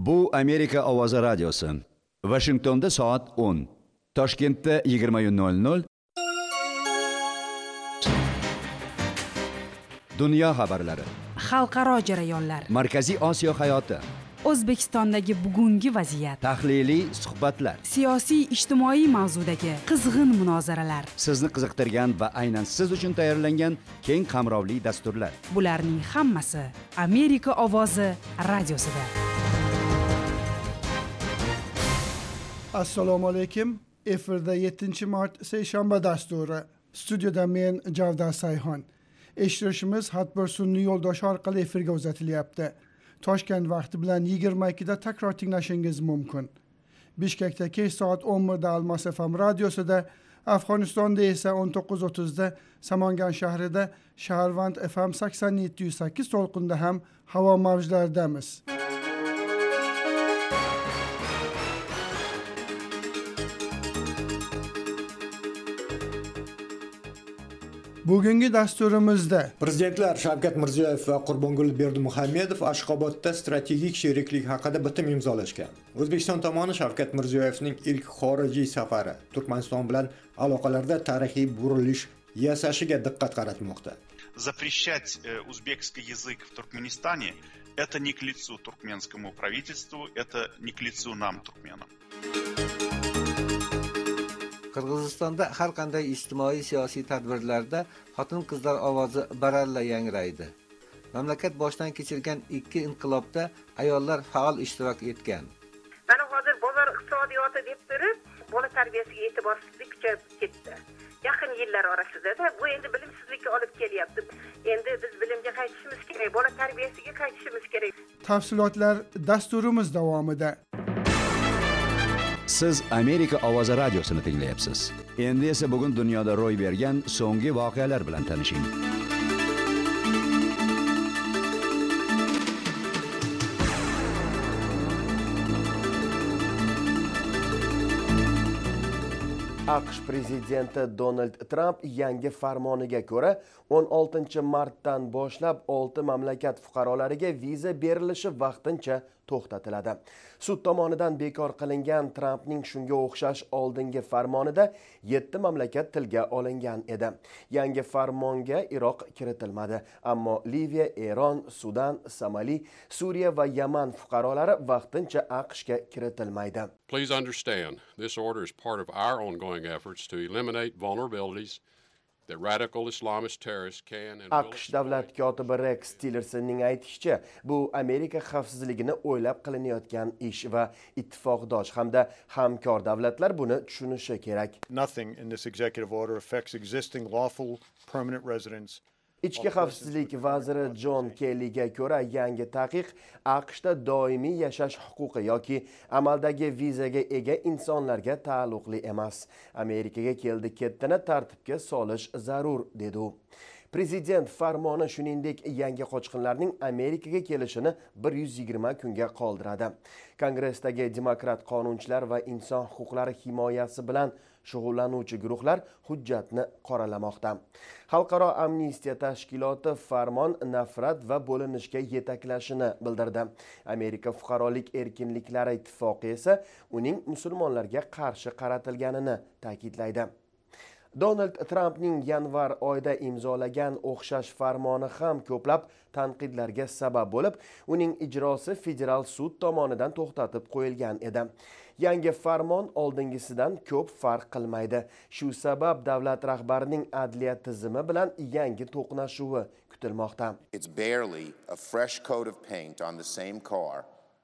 Bu Amerika Ovozi radiosi. Washingtonda soat 10. Toshkentda 20:00. Dunyo xabarlari. Xalqaro jarayonlar. Markaziy Osiyo hayoti. O'zbekistondagi bugungi vaziyat. Tahliliy suhbatlar. Siyosiy, ijtimoiy mavzudagi qizg'in munozaralar. Sizni qiziqtirgan va aynan siz uchun tayyorlangan keng qamrovli dasturlar. Bularning hammasi Amerika Ovozi radiosida. Assalomu alaykum. Efirda 7-mart seshanba dasturi. Studiyada men Javdar Sayxon. Eshittirishimiz har sun'iy yo'ldosh orqali efirga uzatilyapti. Toshkent vaqti bilan 22 da takror tinglashingiz mumkin. Bishkekda kech soat 11 da Almas FM radiosida, Afg'onistonda esa 19:30 da Samangan shahrida Shaharvand FM 87.8 to'lqinda ham havo mavjlaridamiz. Bugungi dasturimizda Prezidentlar Shavkat Mirziyoyev va Qurbongul Berdimuhamedov Ashxobodda strategik sheriklik haqida bitim imzolashgan. O'zbekiston tomoni Shavkat Mirziyoyevning ilk xorijiy safari Turkmaniston bilan aloqalarda tarixiy burilish yasashiga diqqat qaratmoqda. Запрещать узбекский язык в Туркменистане – это не к лицу туркменскому правительству, это не к лицу нам, туркменам. Qirg'izistonda har qanday ijtimoiy siyosiy tadbirlarda xotin-qizlar ovozi baralla yangraydi. Mamlakat boshdan kechirgan ikki inqilobda ayollar faol ishtirok etgan. Mana hozir bozor iqtisodiyoti deb turib, bola tarbiyasiga e'tiborsizlik kuchayib ketdi. Yaqin yillar orasida bu endi bilimsizlikka olib kelyapti. Endi biz bilimga qaytishimiz kerak, bola tarbiyasiga qaytishimiz kerak. Tafsilotlar dasturimiz davomida. Siz Amerika Ovozi radiosini tinglayapsiz. Endi esa bugun dunyoda ro'y bergan so'nggi voqealar bilan tanishing. AQSh prezidenti Donald Trump yangi farmoniga ko'ra 16-martdan boshlab 6 mamlakat fuqarolariga viza berilishi vaqtincha to'xtatiladi. Sud tomonidan bekor qilingan Trumpning shunga o'xshash oldingi farmonida 7 mamlakat tilga olingan edi. Yangi farmonga Iroq kiritilmadi, ammo Liviya, Eron, Sudan, Somali, Suriya va Yaman fuqarolari vaqtincha AQShga kiritilmaydi. Please understand, this order is part of our ongoing efforts to eliminate vulnerabilities that radical Islamist terrorists can and will. AQSh davlat kotibi Rex Tillersonning aytishicha, bu Amerika xavfsizligini o'ylab qilinayotgan ish va ittifoqdosh hamda hamkor davlatlar buni tushunishi kerak. Nothing in this executive order affects existing lawful permanent residents. Ichki xavfsizlik vaziri John Kellyga ko'ra yangi taqiq AQShda doimiy yashash huquqi yoki amaldagi vizaga ega insonlarga taalluqli emas. Amerikaga keldi-ketdini tartibga solish zarur, dedi u. Prezident farmoni shuningdek yangi qochqinlarning Amerikaga kelishini 120 kunga qoldiradi. Kongressdagi demokrat qonunchilar va inson huquqlari himoyasi bilan shug'ullanuvchi guruhlar hujjatni qoralamoqda. Xalqaro amnistiya tashkiloti farmon nafrat va bo'linishga yetaklashini bildirdi. Amerika fuqarolik erkinliklari ittifoqi esa uning musulmonlarga qarshi qaratilganini ta'kidlaydi. Donald Trumpning yanvar oyida imzolagan o'xshash farmoni ham ko'plab tanqidlarga sabab bo'lib, uning ijrosi federal sud tomonidan to'xtatib qo'yilgan edi. Yangi farmon oldingisidan ko'p farq qilmaydi. Shu sabab davlat rahbarining adliya tizimi bilan yangi to'qnashuvi kutilmoqda. It's barely a fresh coat of paint on the same car.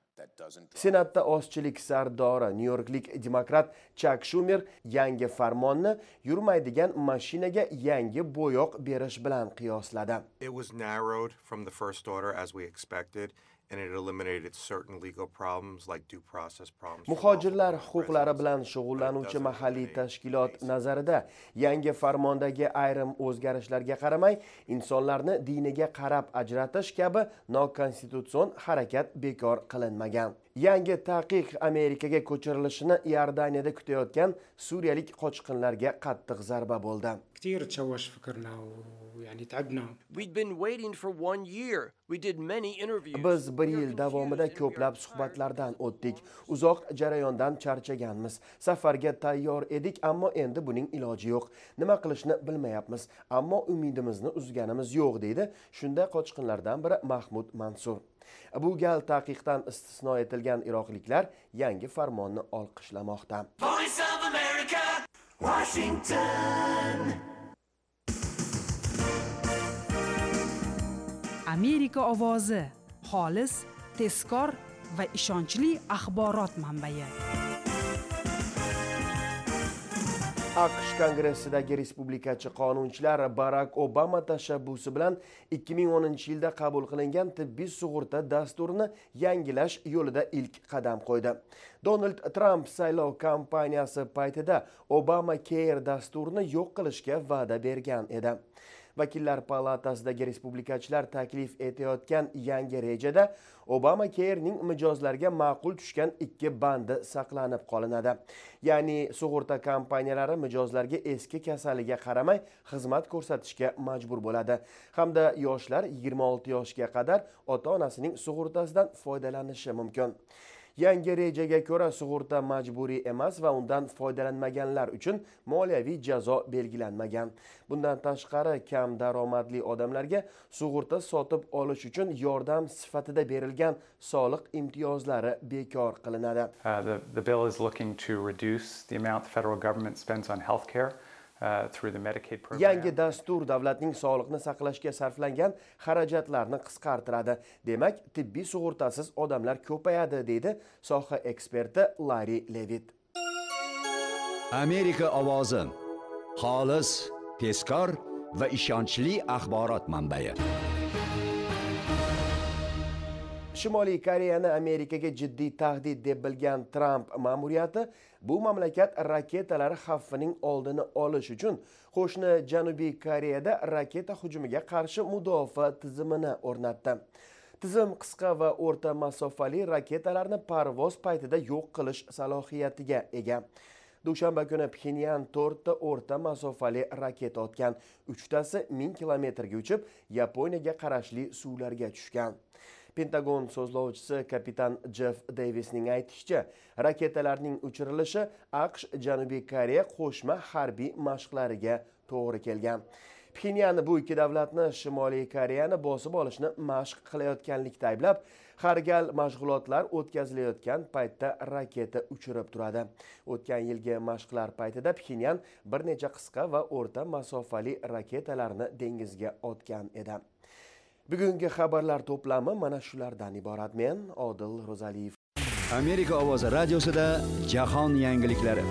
Senatda ozchilik sardori Nyu-Yorklik demokrat Chuck Schumer yangi farmonni yurmaydigan mashinaga yangi bo'yoq berish bilan qiyosladi. It was narrowed from the first order as we expected. And it eliminated certain legal problems like due process problems. Muhojirlar huquqlari bilan shug'ullanuvchi mahalliy tashkilot nazarida yangi farmondagi ayrim o'zgarishlarga qaramay insonlarni diniga qarab ajratish kabi nokonstitutsion harakat bekor qilinmagan. Yangi taqiq Amerikaga ko'chirilishini Iordaniyada kutayotgan suriyalik qochqinlarga qattiq zarba bo'ldi. يعني تعبنا. We'd been waiting for 1 year. We did many interviews. Biz 1 yil davomida ko'plab suhbatlardan o'tdik. Uzoq jarayondan charchaganmiz. Safarga tayyor edik, ammo endi buning iloji yo'q. Nima qilishni bilmayapmiz, ammo umidimizni uzganimiz yo'q, deydi shunday qochqinlardan biri Mahmud Mansur. Bu gal taqiqdan istisno etilgan iroqliklar yangi farmonni olqishlamoqda. Voice of America, Washington. Amerika ovozi, xolis, tezkor va ishonchli axborot manbai. AQSh Kongressidagi respublikachi qonunchilar Barack Obama tashabbusi bilan 2010-yilda qabul qilingan tibbiy sug'urta dasturini yangilash yo'lida ilk qadam qo'ydi. Donald Trump saylov kampaniyasi paytida Obamacare dasturini yo'q qilishga va'da bergan edi. Vakillar palatasidagi respublikachilar taklif etayotgan yangi rejada Obamacare'ning mijozlarga ma'qul tushgan 2 bandi saqlanib qolinadi. Ya'ni sug'urta kompaniyalari mijozlarga eski kasaliga qaramay xizmat ko'rsatishga majbur bo'ladi hamda yoshlar 26 yoshga qadar ota-onasining sug'urtasidan foydalanishi mumkin. Yangi rejaga ko'ra sug'urta majburiy emas va undan foydalanmaganlar uchun moliyaviy jazo belgilanmagan. Bundan tashqari kam daromadli odamlarga sug'urta sotib olish uchun yordam sifatida berilgan soliq imtiyozlari bekor qilinadi. The bill is looking to reduce the amount the federal government spends on healthcare. Yangi dastur davlatning sog'liqni saqlashga sarflangan xarajatlarni qisqartiradi. Demak, tibbiy sug'urtasiz odamlar ko'payadi, deydi soha eksperti Larry Levitt. Amerika ovozi, xolis, tezkor va ishonchli axborot manbai. Shimoliy Koreyani Amerikaga jiddiy tahdid deb bilgan Trump ma'muriyati bu mamlakat raketalari xavfining oldini olish uchun qo'shni Janubiy Koreyada raketa hujumiga qarshi mudofaa tizimini o'rnatdi. Tizim qisqa va o'rta masofali raketalarni parvoz paytida yo'q qilish salohiyatiga ega. Dushanba kuni Pxenyan 4 ta o'rta masofali raketa otgan. 3tasi 1000 kilometrga uchib, Yaponiyaga qarashli suvlarga tushgan. Pentagon so'zlovchisi kapitan Jeff Davisning aytishicha, raketalarning uchirilishi AQSh Janubiy Koreya qo'shma harbiy mashqlariga to'g'ri kelgan. Pxenyan bu ikki davlatni Shimoliy Koreyani bosib olishni mashq qilayotganlikda ayblab, har gal mashg'ulotlar o'tkazilayotgan paytda raketa uchirib turadi. O'tgan yilgi mashqlar paytida Pxenyan bir necha qisqa va o'rta masofali raketalarni dengizga otgan edi. Bugungi xabarlar to'plami mana shulardan iborat. Men Odil Ro'zaliyev. Amerika ovozi radiosida jahon yangiliklari.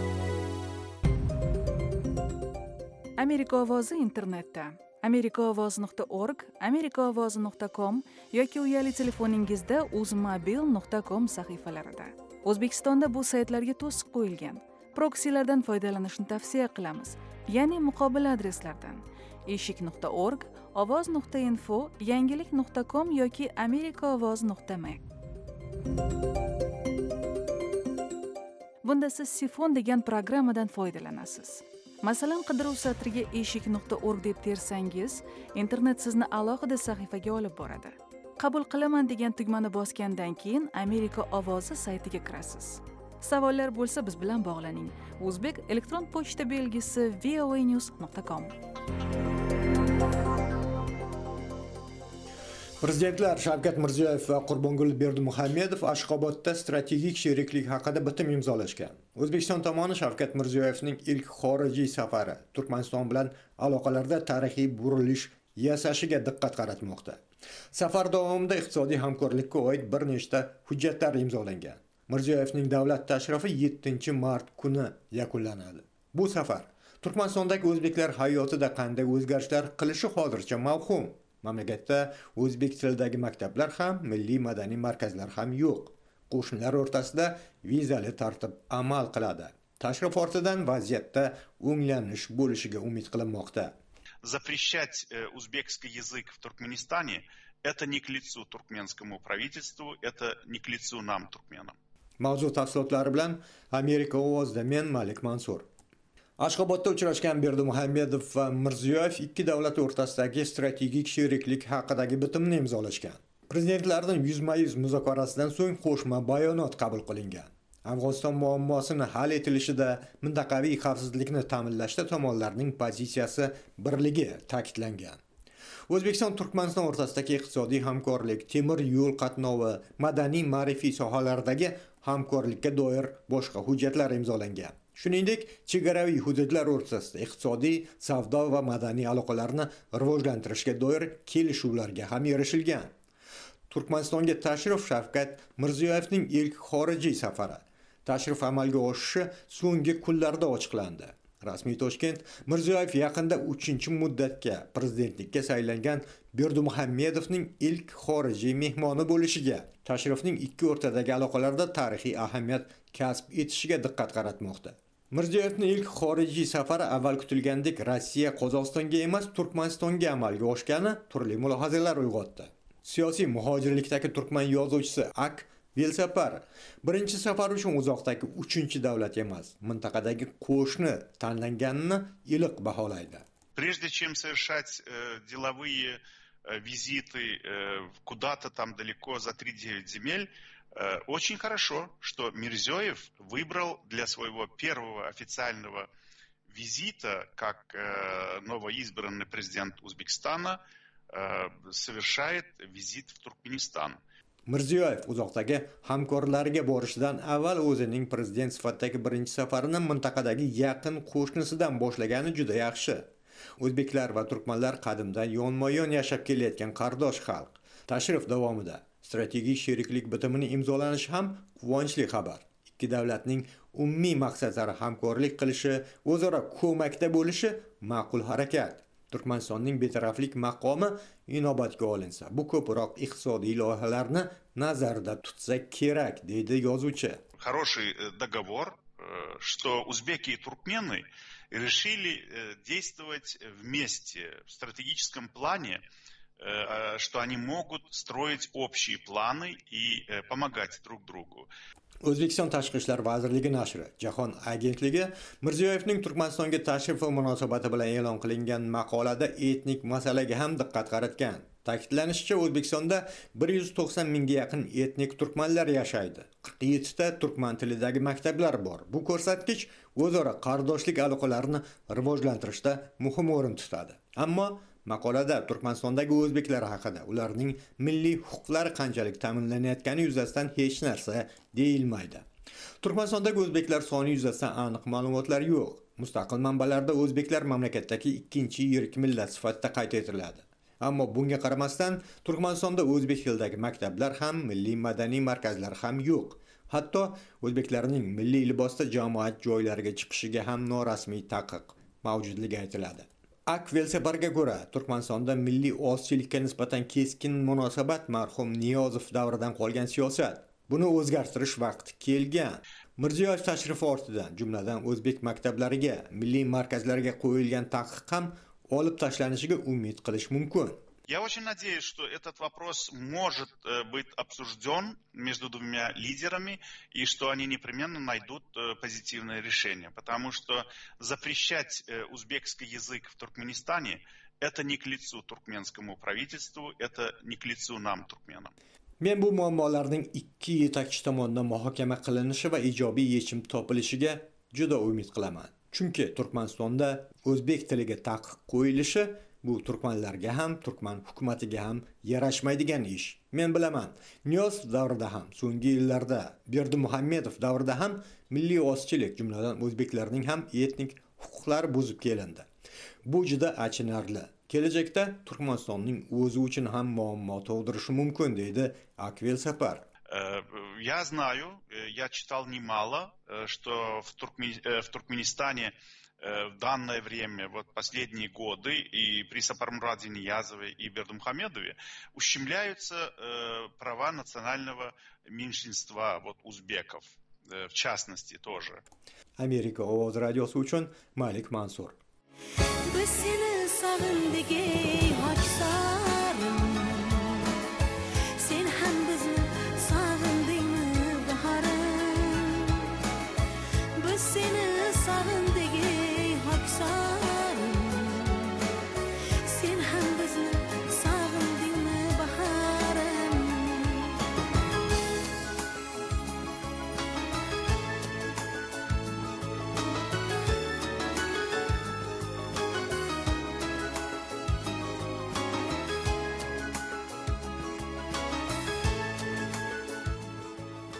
Amerika ovozi internetda amerikaovoz.org, amerikaovozi.com yoki uyali telefoningizda uzmobil.com sahifalarida. O'zbekistonda bu saytlarga to'siq qo'yilgan. Proksilardan foydalanishni tavsiya qilamiz, ya'ni muqobil adreslardan. eshik.org, ovoz.info, yangilik.com yoki amerikaovoz.me. Bunda siz Sifon degan programmadan foydalanasiz. Masalan, qidiruv satriga eshik.org deb tersangiz, internet sizni alohida sahifaga olib boradi. Qabul qilaman degan tugmani bosgandan keyin Amerika ovozi saytiga kirasiz. Savollar bo'lsa biz bilan bog'laning. O'zbek elektron pochta belgisi voanews.com. Prezidentlar Shavkat Mirziyoyev va Qurbongul Berdimuhamedov Ashxobodda strategik sheriklik haqida bitim imzolashgan. O'zbekiston tomoni Shavkat Mirziyoyevning ilk xorijiy safari Turkmaniston bilan aloqalarda tarixiy burilish yasashiga diqqat qaratmoqda. Safar davomida iqtisodiy hamkorlikka oid bir nechta hujjatlar imzolangan. Mirziyoyevning davlat tashrifi 7-mart kuni yakunlanadi. Bu safar Turkmanistondagi o'zbeklar hayotida qanday o'zgarishlar qilishi hozircha mavhum. Mamlakatda o'zbek tilidagi maktablar ham, milliy madaniy markazlar ham yo'q. Qo'shnilar o'rtasida vizali tartib amal qiladi. Tashrif ortidan vaziyatda o'nglanish bo'lishiga umid qilinmoqda. Запрещать узбекский язык в Туркменистане – это не к лицу туркменскому правительству, это не к лицу нам, туркменам. Mavzu tafsilotlari bilan Amerika ovozida men Malik Mansur. Ashxobodda uchrashgan Berdimuhamedov va Mirziyoyev ikki davlat o'rtasidagi strategik sheriklik haqidagi bitimni imzolashgan. Prezidentlarning yuzma-yuz muzokarasidan so'ng qo'shma bayonot qabul qilingan. Afg'oniston muammosini hal etilishida mintaqaviy xavfsizlikni ta'minlashda tomonlarning pozitsiyasi birligi ta'kidlangan. O'zbekiston Turkmaniston o'rtasidagi iqtisodiy hamkorlik, temir yo'l qatnovi, madaniy ma'rifiy sohalardagi hamkorlikka doir boshqa hujjatlar imzolangan. Shuningdek, chegaraviy hududlar o'rtasida iqtisodiy, savdo va madaniy aloqalarni rivojlantirishga doir kelishuvlarga ham erishilgan. Turkmanistonga tashrif Shavkat Mirziyoyevning ilk xorijiy safari. Tashrif amalga oshishi so'nggi kunlarda ochiqlandi. Rasmiy Toshkent Mirziyoyev yaqinda 3-muddatga prezidentlikka saylangan Berdimuhamedovning ilk xorijiy mehmoni bo'lishiga, tashrifning ikki o'rtadagi aloqalarda tarixiy ahamiyat kasb etishiga diqqat qaratmoqda. Mirziyoyevning ilk xorijiy safari avval kutilgandek Rossiya, Qozog'istonga emas, Turkmanistonga amalga oshgani turli mulohazalar uyg'otdi. Siyosiy muhojirlikdagi turkman yozuvchisi Ak Velsapar birinchi safar uchun uzoqdagi 3-davlat emas, mintaqadagi qo'shni tanlanganini iliq baholaydi. Прежде чем совершать деловые визиты куда-то там далеко за 3-9 земель, очень хорошо, что Мирзиёев выбрал для своего первого официального визита как новоизбранный президент Узбекистана совершает визит в Туркменистан. Mirziyoyev uzoqdagi hamkorlariga borishidan avval o'zining prezident sifatidagi birinchi safarini mintaqadagi yaqin qo'shnisidan boshlagani juda yaxshi. O'zbeklar va turkmanlar qadimdan yonma-yon yashab kelayotgan qardosh xalq. Tashrif davomida strategik sheriklik bitimini imzolanishi ham quvonchli xabar. Ikki davlatning umumiy maqsadlari hamkorlik qilishi, o'zaro ko'makda bo'lishi ma'qul harakat. Turkmanistonning betaraflik maqomi inobatga olinsa, bu ko'proq iqtisodiy loyihalarni nazarda tutsa kerak, deydi yozuvchi. Хороший договор, что узбеки и туркмены решили действовать вместе в стратегическом плане, что они могут строить общие планы и помогать друг другу. O'zbekiston Tashqi ishlar vazirligi nashri Jahon agentligi Mirziyoyevning Turkmanistonga tashrifi munosabati bilan e'lon qilingan maqolada etnik masalaga ham diqqat qaratgan. Ta'kidlanishicha, O'zbekistonda 190 mingga yaqin etnik turkmanlar yashaydi. 47 ta turkman tilidagi maktablar bor. Bu ko'rsatkich o'zaro qardoshlik aloqalarini rivojlantirishda muhim o'rin tutadi. Ammo maqolada Turkmanistondagi o'zbeklar haqida, ularning milliy huquqlari qanchalik ta'minlanayotgani yuzasidan hech narsa deyilmaydi. Turkmanistondagi o'zbeklar soni yuzasidan aniq ma'lumotlar yo'q. Mustaqil manbalarda o'zbeklar mamlakatdagi ikkinchi yirik millat sifatida qayd etiladi. Ammo bunga qaramasdan Turkmanistonda o'zbek tilidagi maktablar ham, milliy madaniy markazlar ham yo'q. Hatto o'zbeklarning milliy libosda jamoat joylariga chiqishiga ham norasmiy taqiq mavjudligi aytiladi. Ak Velsaparga ko'ra, Turkmanistonda milliy ozchilikka nisbatan keskin munosabat marhum Niyozov davridan qolgan siyosat. Buni o'zgartirish vaqti kelgan. Mirziyoyev tashrifi ortidan, jumladan o'zbek maktablariga, milliy markazlariga qo'yilgan taqiq ham olib tashlanishiga umid qilish mumkin. Я очень надеюсь, что этот вопрос может быть обсужден между двумя лидерами и что они непременно найдут позитивное решение, потому что запрещать узбекский язык в Туркменистане это не к лицу туркменскому правительству, это не к лицу нам, туркменам. Men bu muammolarning ikki yetakchi tomonidan muhokama qilinishi va ijobiy yechim topilishiga juda umid qilaman. Chunki Turkmanistonda o'zbek tiliga taqiq qo'yilishi bu turkmanlarga ham, turkman hukumatiga ham yarashmaydigan ish. Men bilaman, Niyozov davrida ham, so'nggi yillarda Berdimuhamedov davrida ham milliy ozchilik, jumladan o'zbeklarning ham etnik huquqlari buzib kelindi. Bu juda achinarli. Kelajakda Turkmanistonning o'zi uchun ham muammo tug'dirishi mumkin, deydi Ak Velsapar. Я знаю, я читал немало, что в Туркменистане в данное время, вот последние годы, и при Сапармураде Ниязове и Бердымухамедове ущемляются права национального меньшинства, вот узбеков, в частности тоже. Amerika Ovoz radiosi uchun Malik Mansur. Biz seni sog'indik ey hokisarim, sen ham bizni sog'indingmi bahorim? Biz seni sog'indik ey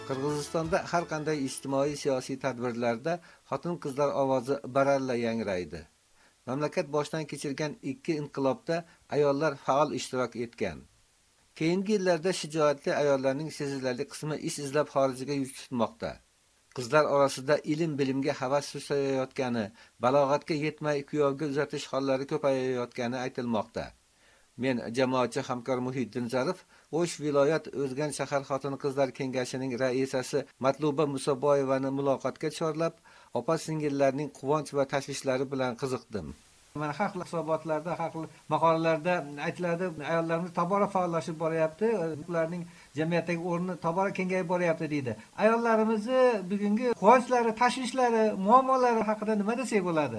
Qirg'izistonda har qanday ijtimoiy siyosiy tadbirlarda xotin-qizlar ovozi baralla yangraydi. Mamlakat boshdan kechirgan 2 inqilobda ayollar faol ishtirok etgan. Keyingi yillarda shijoatli ayollarning sezilarli qismi ish izlab xorijga yuz tutmoqda. Qizlar orasida ilm-bilimga havas susayotgani, balog'atga yetmay kuyovga uzatish hollari ko'payayotgani aytilmoqda. Men jamoatchi hamkor Muhiddin Zarif, O'sh viloyat O'zgan shahar xotin-qizlar kengashining raisasi Matluba Musoboyevani muloqotga chorlab, opa-singillarning quvonch va tashvishlari bilan qiziqdim. Mana har xil hisobotlarda, har xil maqolalarda aytiladi, ayollarimiz tobora faollashib boryapti, ularning jamiyatdagi o'rni tobora kengayib boryapti deydi. Ayollarimizni bugungi quvonchlari, tashvishlari, muammolari haqida nima desak bo'ladi?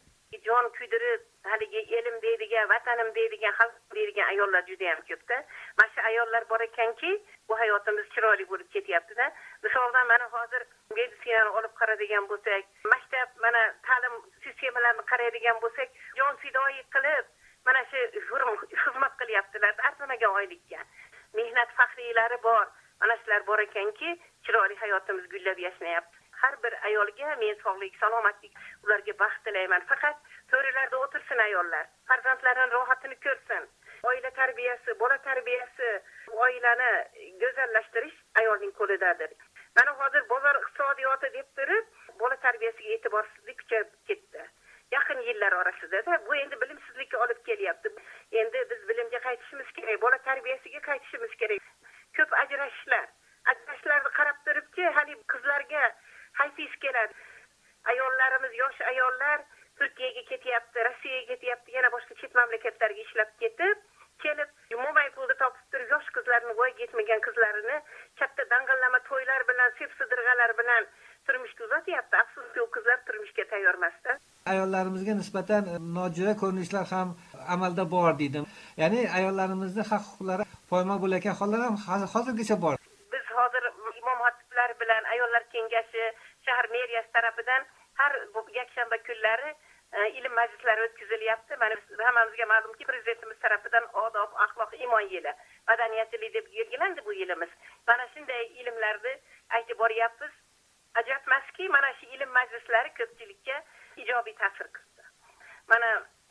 Jon kuydirib, haligi elim deydigan, vatanim deydigan, xalq deydigan ayollar juda ham ko'pda. Mana shu ayollar bor ekanki, bu hayotimiz chiroyli bo'lib ketyapti-da. Misoldan mana hozir meditsinani olib qaraydigan bo'lsak, maktab mana ta'lim sistemalarini qaraydigan bo'lsak, jon fidoyi qilib, mana shu xizmat qilyaptilar, arzimagan oylikka. Mehnat faxriylari bor. Mana shular bor ekanki, chiroyli hayotimiz gullab yashnayapti. Har bir ayolga men sog'lik, salomatlik, ularga baxt tilayman. Faqat to'rilarda o'tirsin ayollar. Farzandlarining rohatini ko'rsin. Oila tarbiyasi, bola tarbiyasi, oilani go'zallashtirish ayolning qo'lidadir. Mana hozir bozor iqtisodiyoti deb turib, bola tarbiyasiga e'tiborsizlik kuchayib ketdi. Yaqin yillar orasida bu endi bilimsizlikka olib kelyapti. Endi biz bilimga qaytishimiz kerak, bola tarbiyasiga qaytishimiz kerak. Ko'p ajrashishlarni qarab turibki, hali qizlarga hayfis keladi. Ayollarimiz, yosh ayollar Turkiyaga ketyapti, Rossiyaga ketyapti, yana boshqa chet mamlakatlarga ishlab kelib, mo'may pulni topib turib, yosh qizlarni voyaga yetmagan qizlarini katta dang'illama to'ylar bilan, sep-sidirg'alar bilan turmushga uzatyapti. Afsuski, u qizlar turmushga tayyor emasda. Ayollarimizga nisbatan nojo'ya ko'rinishlar ham amalda bor deydim. Ya'ni ayollarimizning haq-huquqlari poymol bo'layotgan hollar ham hozirgacha bor. Biz hozir imom xatiblar bilan ayollar kengashi, shahar meriyasi tarafidan har yakshanba kunlari ilm majlislari o'tkazilyapti. Mana hammamizga ma'lumki, prezidentimiz tarafidan odob, axloq, iymon yili, madaniyatli deb belgilandi bu yilimiz. Mana shunday ilmlarni aytib boryapmiz. Ajabmaski, mana shu ilm majlislari ko'pchilikka ijobiy ta'sir qildi. Mana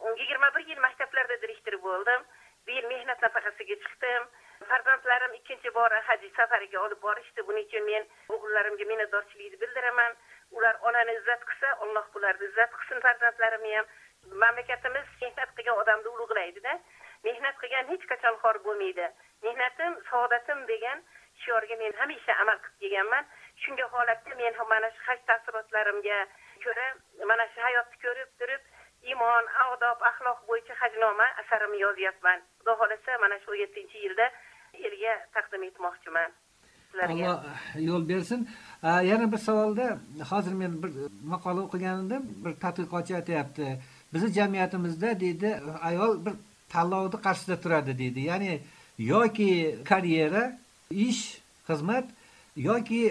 21 yil maktablarda direktor bo'ldim. Bir yil mehnat nafaqasiga chiqdim. Farzandlarim ikkinchi bora haj safariga olib borishdi. Buning uchun men o'g'illarimga minnatdorchilikni bildiraman. Ular onani izzat qilsa, Alloh bularni izzat qilsin. Farzandlarimni ham mamlakatimiz mehnat qilgan odamni ulug'laydi-da. Mehnat qilgan hech qachon xor bo'lmaydi. Mehnatim, saodatim degan shiorga men hamisha amal qilib kelganman. Shunga holatda men mana shu haj taassurotlarimga ko'ra, mana shu hayotni ko'rib turib, iymon, odob, axloq bo'yicha hajnoma asarimni yozyapman. Xudo xolasa mana shu 7-yilda elga taqdim etmoqchiman. Alloh yo'l bersin. Yana bir savolda, hozir men bir maqola o'qiganimda bir tadqiqotchi aytayapti. Bizning jamiyatimizda deydi, ayol bir tanlovni qarshisida turadi deydi. Ya'ni yoki karyera, ish, xizmat yoki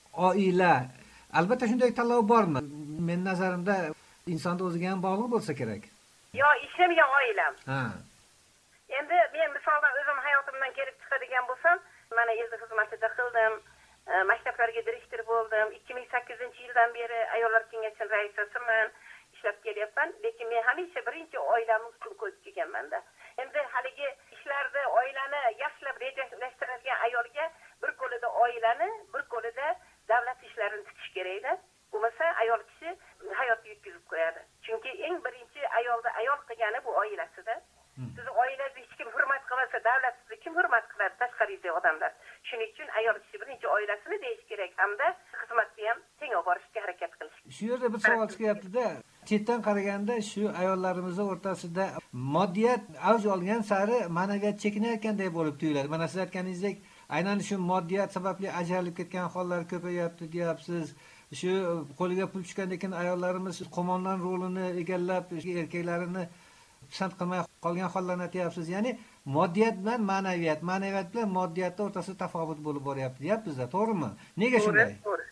oila. Albatta shunday tanlov bormi? Men nazarimda insonda o'ziga ham bog'liq bo'lsa kerak. Yo ishim, yo oilam. Endi men misoldan o'zim hayotimdan kelib chiqadigan bo'lsam, mana elda xizmatida qildim, maktablarga direktor bo'ldim. 2008-yildan beri ayollar kengashining raisasiman, ishlab kelyapman. Lekin men hamisha birinchi oilamni ustun qo'yib kelganman-da. Endi haligi ishlarda oilani yaxshilab rejalashtiradigan ayolga bir qo'lida oilani, bir qo'lida davlat ishlarini tutish kerak-da. Bo'lmasa ayol kishi hayotga yetkazib qo'yadi. Chunki eng birinchi ayol qilgani bu oilasida. Siz oilangizni hech kim hurmat qilmasa, davlat sizni kim hurmat qiladi? Tashqaridagi odamlar. Shuning uchun ayol kishi birinchi oilasini deyish kerak hamda xizmatni ham teng olib borishga harakat qilish. Shu yerda bir savol chiqyapti-da. Chetdan qaraganda shu ayollarimiz o'rtasida moddiyat avj olgan sari ma'naviyat chekinayotganday bo'lib tuyuladi. Mana siz aytganingizdek, aynan shu moddiyat sababli ajralib ketgan hollar ko'payapti deyapsiz. Shu qo'liga pul tushgandan keyin ayollarimiz qo'mondon rolini egallab, erkaklarini pisand qilmay qolgan hollarni aytyapsiz. Ya'ni moddiyat bilan ma'naviyat, ma'naviyat bilan moddiyatda o'rtasida tafovut bo'lib boryapti, deyapsiz-da, to'g'rimi? Nega shunday? To'g'ri.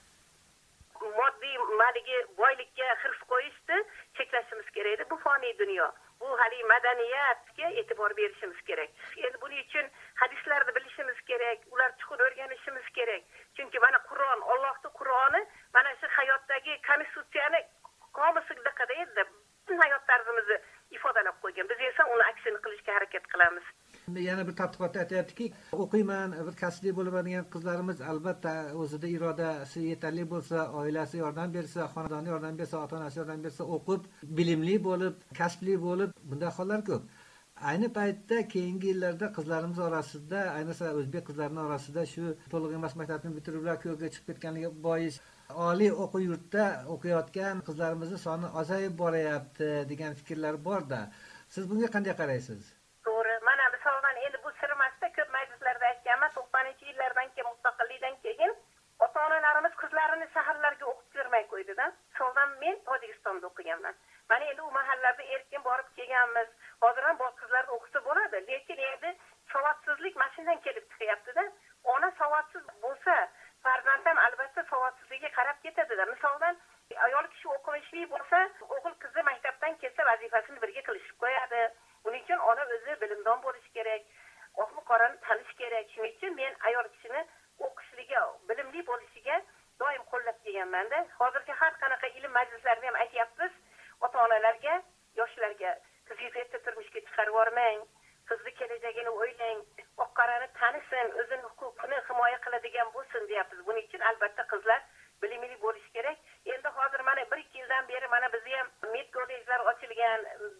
Moddiy maligi boylikka hirs qo'yishni cheklashimiz kerak edi. Bu foniy dunyo. bu hali madaniyatga e'tibor berishimiz kerak. Endi buning uchun hadislarni bilishimiz kerak, ular chuqur o'rganishimiz kerak. Chunki mana Qur'on, Allohning Qur'oni mana shu hayotdagi konstitutsiyani qomusida qadaydi. Butun hayot tarzimizni ifodalab qo'ygan. Biz esa uni aksini qilishga harakat qilamiz. Yana bir tadqiqotda aytayaptiki, o'qiyman, bir kasbli bo'ladigan qizlarimiz albatta o'zida irodasi yetarli bo'lsa, oilasi yordam bersa, xonadoni yordam bersa, ota-onasi yordam bersa, o'qib, bilimli bo'lib, kasbli bo'lib, bunday hollar ko'p. Ayni paytda keyingi yillarda qizlarimiz orasida, ayniqsa o'zbek qizlarining orasida shu to'liq emas maktabni bitiruvlar ko'rga chiqib ketganligi bois oliy o'quv yurtda o'qiyotgan qizlarimizning soni ozayib borayapti degan fikrlar bor-da. Siz bunga qanday qaraysiz? To'g'ri. Mana misoldan endi bu sir emasda ko'p majlislarda aytganman, 90-yillardan keyin mustaqillikdan keyin ota-onalarimiz qizlarini shaharlarga o'qib bermay qo'ydi-da. Misoldan men Tojikistonda o'qiganman. Mana endi u mahallarda erkin borib kelganmiz. Hozir ham bor qizlarni o'qisa bo'ladi, lekin endi savodsizlik mashinadan kelib chiqyapti-da. Ona savodsiz bo'lsa, farzand ham albatta savodsizligiga qarab ketadi-da. Misoldan ayol kishi o'qimishli bo'lsa, o'g'il qizi maktabdan kelsa vazifasini birga qilishib qo'yadi. Buning uchun ona o'zi bilimdon bo'lishi kerak, oqmi qorani tanish kerak. Shuning uchun men ayol kishini o'qishligiga, bilimli bo'lishiga doim qo'llab kelganman-da. Hozirgi har qanaqa ilm majlislarida ham aytyapmiz ota-onalarga, yoshlarga, qizingizni erta turmushga chiqarib yubormang, qizni kelajagini o'ylang, oq-qorani tanisin, o'zini huquqini himoya qiladigan bo'lsin deyapmiz. Buning uchun albatta qizlar bilimli bo'lishi kerak. Endi hozir mana 1-2 yildan beri mana bizda ham med kollejlar ochilgan,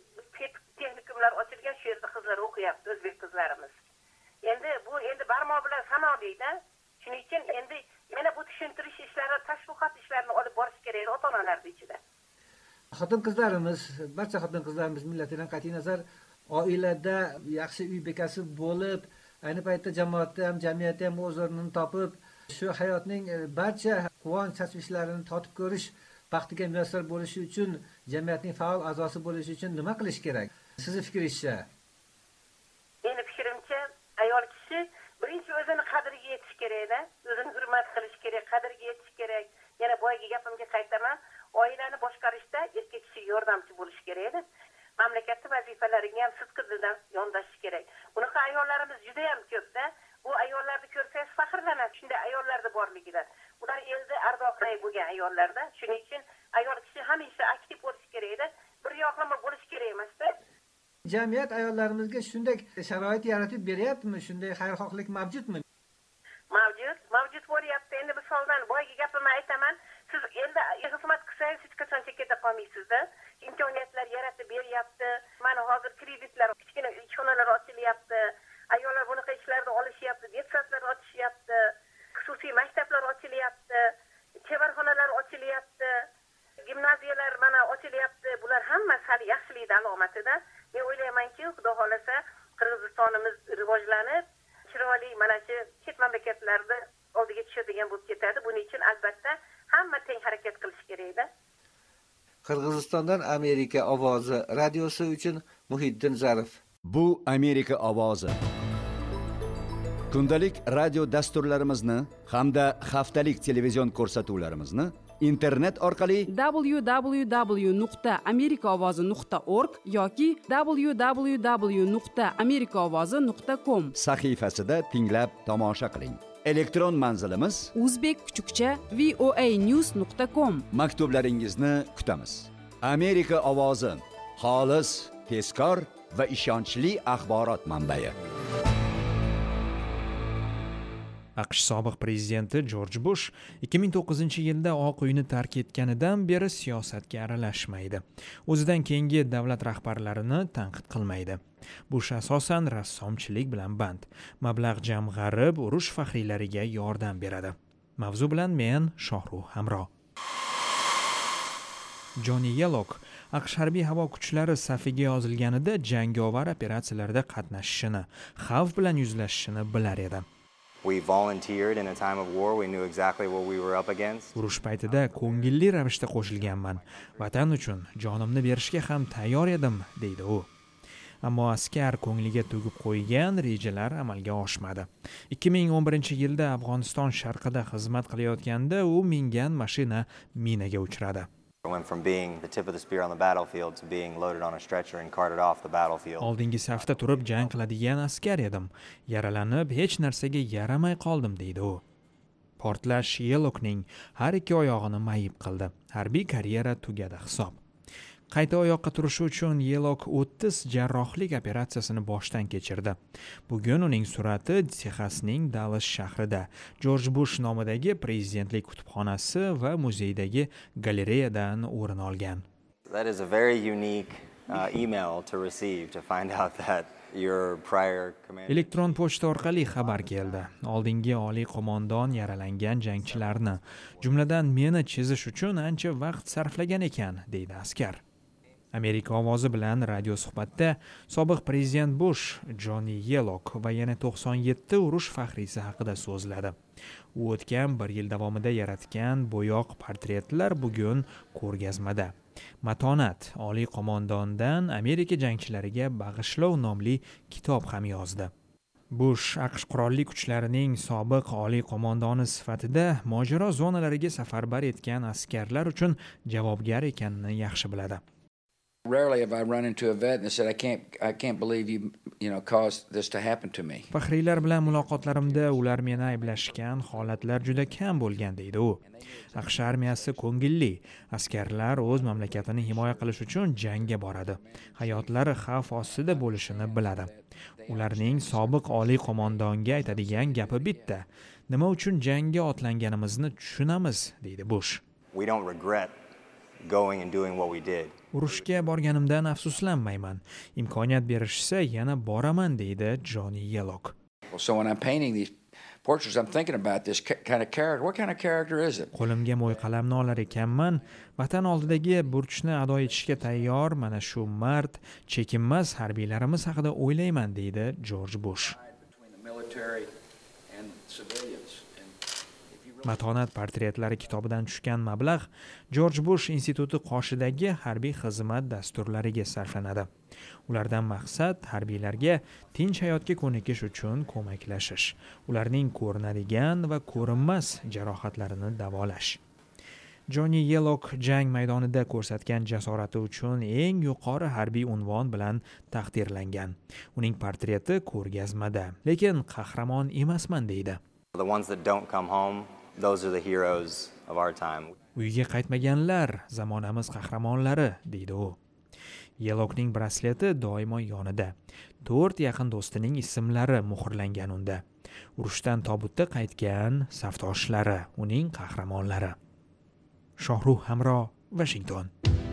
texnikumlar ochilgan, shu yerda qizlar o'qiyapti, o'zbek qizlarimiz. Endi bu endi barmoq bilan sanoqli-da. Shuning uchun endi yana bu tushuntirish ishlari, tashviqot ishlarini olib borish kerak ota-onalarning ichida. Xotin-qizlarimiz, barcha xotin-qizlarimiz millatidan qat'iy nazar oilada yaxshi uy bekasi bo'lib, ayni paytda jamoatda ham, jamiyatda ham o'z o'rnini topib, shu hayotning barcha quvonch tashvishlarini totib ko'rish baxtiga muyassar bo'lishi uchun, jamiyatning faol a'zosi bo'lishi uchun nima qilish kerak? Sizning fikringizcha? Meni fikrimcha, ayol kishi birinchi o'zini qadriga yetish kerak-da, o'zini hurmat qilish kerak, qadriga yetish kerak. Yana boyagi gapimga qaytaman, oilani boshqarishda erkak kishi yordamchi bo'lish kerak-da. Mamlakatda vazifalariga ham sidqidildan yondashish kerak. Bunaqa ayollarimiz juda ham ko'p-da. Bu ayollarni ko'rsangiz faxrlanasiz, shunday ayollarda borligidan. Ular elda ardoqli bo'lgan ayollarda. Shuning uchun ayol kishi hamisha aktiv bo'lish kerak-da. Bir yoqlama bo'lish kerak emas-da. Jamiyat ayollarimizga shunday sharoit yaratib beryaptimi? Shunday xayrixohlik mavjudmi? Mavjud bo'lyapti. Endi misoldan boyagi gapimni aytaman. Siz elda xizmat qilsangiz hech qachon chekka qolmaysiz-da. Imkoniyatlar yaratib beryapti. Mana hozir kreditlar, kichkina ishxonalar ochilyapti. Ayollar bunaqa ishlarda olishyapti, detsatlar ochishyapti, xususiy maktablar ochilyapti, chevarxonalar ochilyapti, gimnaziyalar mana ochilyapti. Bular hammasi hali yaxshilikning alomati-da. Men o'ylaymanki, xudo xolasa Qirg'izistonimiz rivojlanib, chiroyli mana shu chet mamlakatlarda oldiga tushadigan bo'lib ketadi. Buning uchun albatta hamma teng harakat qilish kerak-da. Qirg'izistondan Amerika ovozi radiosi uchun Muhiddin Zarif. Bu Amerika ovozi. Kundalik radio dasturlarimizni hamda haftalik televizion ko'rsatuvlarimizni internet orqali www.amerikaovozi.org yoki www.amerikaovozi.com sahifasida tinglab tomosha qiling. Elektron manzilimiz uzbek_voanews.com. Maktublaringizni kutamiz. Amerika ovozi, xolis, tezkor va ishonchli axborot manbai. AQSh sobiq prezidenti Jorj Bush 2009-yilda Oq uyni tark etganidan beri siyosatga aralashmaydi. O'zidan keyingi davlat rahbarlarini tanqid qilmaydi. Bush asosan rassomchilik bilan band. Mablag' jamg'arib, urush faxriylariga yordam beradi. Mavzu bilan men Shohruh Hamro. Johnny Yellock AQSh harbiy havo kuchlari safiga yozilganida jangovar operatsiyalarda qatnashishini, xavf bilan yuzlashishini bilar edi. We volunteered in a time of war. We knew exactly what we were up against. Urush paytida ko'ngilli ravishda qo'shilganman. Vatan uchun jonimni berishga ham tayyor edim, deydi u. Ammo askar ko'ngliga tugib qo'ygan rejalar amalga oshmadi. 2011-yilda Afg'oniston sharqida xizmat qilayotganda u mingan mashina minaga uchradi. Went from being the tip of the spear on the battlefield to being loaded on a stretcher and carted off the battlefield. Oldingi safda turib jang qiladigan askar edim. Yaralanib hech narsaga yaramay qoldim deydi u. Portlash Yellowkning har ikki oyog'ini mayib qildi. Harbiy karyera tugadi hisob. Qayta oyoqqa turishi uchun Yellowk 30 jarrohlik operatsiyasini boshdan kechirdi. Bugun uning surati Texasning Dallas shahrida Jorj Bush nomidagi prezidentlik kutubxonasi va muzeydagi galereyadan o'rin olgan. That is a very unique email to receive to find out that your prior commander. Elektron pochta orqali xabar keldi. Oldingi oliy qo'mondon yaralangan jangchilarni, jumladan meni chizish uchun ancha vaqt sarflagan ekan, deydi askar. Amerika ovozi bilan radio suhbatda sobiq prezident Bush, Johnny Yellowk va yana 97 urush faxriysi haqida so'zladi. U o'tgan 1 yil davomida yaratgan bo'yoq portretlar bugun ko'rgazmada. Matonat oliy qo'mondondan Amerika jangchilariga bag'ishlov nomli kitob ham yozdi. Bush AQSh qurolli kuchlarining sobiq oliy qo'mondoni sifatida mojaro zonalariga safarbar etgan askarlar uchun javobgar ekanini yaxshi biladi. Rarely have I run into a vet and said, I can't believe you caused this to happen to me. Faxriylar bilan muloqotlarimda ular meni ayblashgan holatlar juda kam bo'lgan, deydi u. AQSh armiyasi ko'ngilli. Askarlar o'z mamlakatini himoya qilish uchun jangga boradi. Hayotlari xavf ostida bo'lishini biladi. Ularning sobiq oliy qo'mondonga aytadigan gapi bitta: nima uchun jangga otlanganimizni tushunamiz, deydi Bush. We don't regret going and doing what we did. Urushga borganimdan afsuslanmayman. Imkoniyat berishsa yana boraman, deydi Johnny Yellowk. So when I'm painting these portraits, I'm thinking about this kind of character. What kind of character is it? Qo'limga mo'y qalamni olar ekanman, vatan oldidagi burchni ado etishga tayyor mana shu mard, chekinmas harbiylarimiz haqida o'ylayman, deydi Jorj Bush. Matonat portretlari kitobidan tushgan mablag' Jorj Bush instituti qoshidagi harbiy xizmat dasturlariga sarflanadi. Ulardan maqsad harbiylarga tinch hayotga ko'nikish uchun ko'maklashish, ularning ko'rinadigan va ko'rinmas jarohatlarini davolash. Johnny Yellowk jang maydonida ko'rsatgan jasorati uchun eng yuqori harbiy unvon bilan taqdirlangan. Uning portreti ko'rgazmada, lekin qahramon emasman, deydi. The ones that don't come home, those are the heroes of our time. Uyga qaytmaganlar zamonamiz qahramonlari, deydi u. Yellowkning brasleti doimo yonida. 4 yaqin do'stining ismlari muhrlangan unda. Urushdan tobutda qaytgan safdoshlari, uning qahramonlari. Shohruh Hamro, Washington.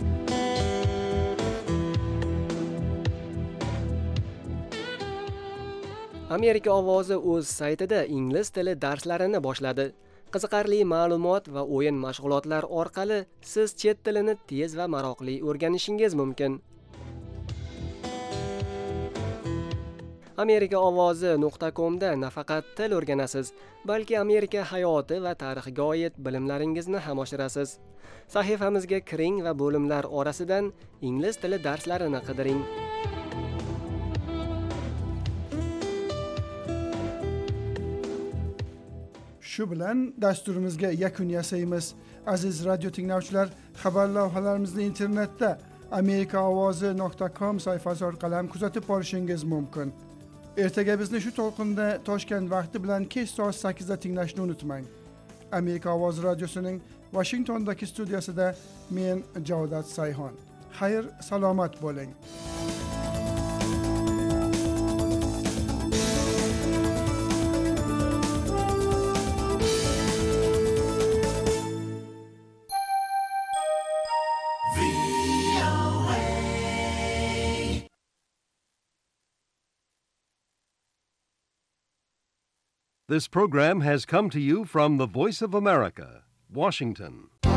Amerika ovozi o'z saytida ingliz tili darslarini boshladi. Qiziqarli ma'lumot va o'yin mashg'ulotlar orqali siz chet tilini tez va maroqli o'rganishingiz mumkin. amerikaovozi.com da nafaqat til o'rganasiz, balki Amerika hayoti va tarixiga oid bilimlaringizni ham oshirasiz. Sahifamizga kiring va bo'limlar orasidan ingliz tili darslarini qidiring. Shu bilan dasturimizga yakun yasaymiz. Aziz radio tinglovchilar, xabar lavhalarimizni internetda amerikaovozi.com sayfasi orqali kuzatib borishingiz mumkin. Ertaga bizni shu to'lqinda Toshkent vaqti bilan kech soat 8 da tinglashni unutmang. Amerika Ovozi radiosining Washingtondagi studiyasida men Javdat Sayhon. Xayr, salomat bo'ling. This program has come to you from the Voice of America, Washington.